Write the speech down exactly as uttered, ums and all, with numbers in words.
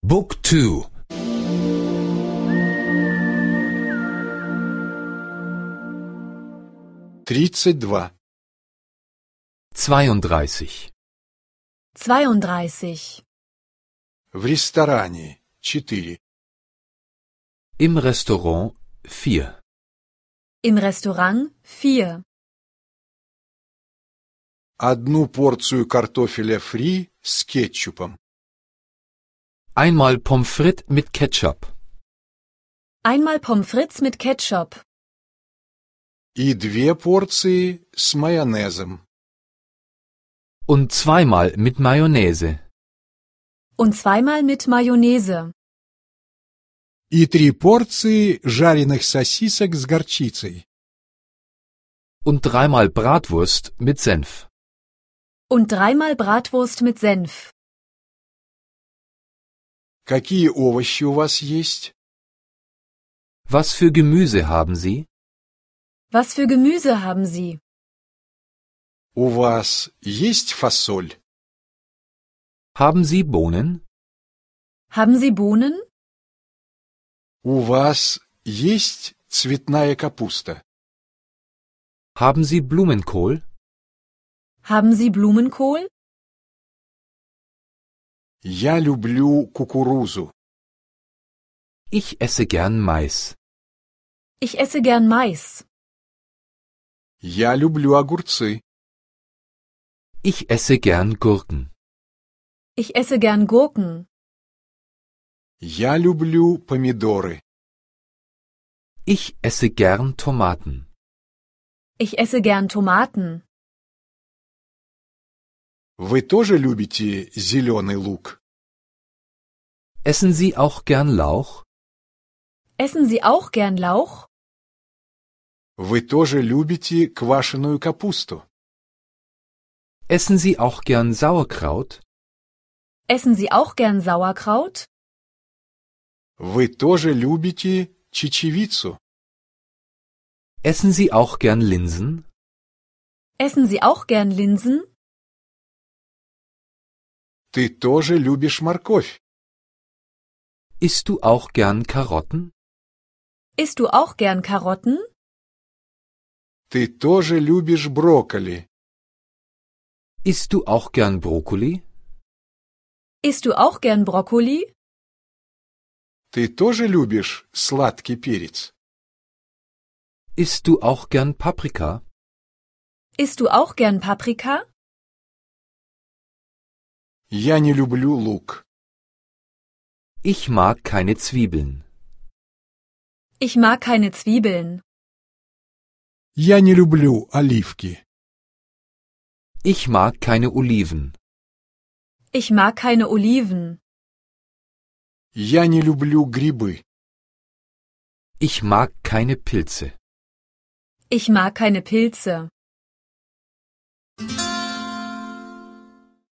Book two. тридцать два. zweiunddreißig. zweiunddreißig. В ресторане четыре. Im Restaurant vier. Im Restaurant vier. Одну порцию картофеля фри с кетчупом. Einmal Pommes frites mit Ketchup. Einmal Pommes frites mit Ketchup. И две порции с майонезом. Und zweimal mit Mayonnaise. Und zweimal mit Mayonnaise. И три порции жареных сосисок с горчицей. Und dreimal Bratwurst mit Senf. Und dreimal Bratwurst mit Senf. Какие овощи у вас есть? Was für Gemüse haben Sie? Was für Gemüse haben Sie? У вас есть фасоль? Haben Sie Bohnen? Haben Sie Bohnen? У вас есть цветная капуста? Haben Sie Blumenkohl? Haben Sie Blumenkohl? Я люблю кукурузу. Ich esse gern Mais. Ich esse gern Mais. Я люблю огурцы. Ich esse gern Gurken. Ich esse gern Gurken. Я люблю помидоры. Ich esse gern Tomaten. Ich esse gern Tomaten. Вы тоже любите зеленый лук? Essen Sie auch gern Lauch? Essen Sie auch gern Lauch? Вы тоже любите квашеную капусту? Essen Sie auch gern Sauerkraut? Essen Sie auch gern Sauerkraut? Вы тоже любите чечевицу? Essen Sie auch gern Linsen? Essen Sie auch gern Linsen? Ты тоже любишь морковь? Isst du auch gern Karotten? Isst du auch gern Karotten? Ты тоже любишь брокколи? Isst du auch gern Brokkoli? Isst du auch gern Brokkoli? Ты тоже любишь сладкий перец? Isst du auch gern Paprika? Isst du auch gern Paprika? Я не люблю лук. Ich mag keine Zwiebeln. Ich mag keine Zwiebeln. Я не люблю оливки. Ich mag keine Oliven. Ich mag keine Oliven. Я не люблю грибы. Ich mag keine Pilze. Ich mag keine Pilze.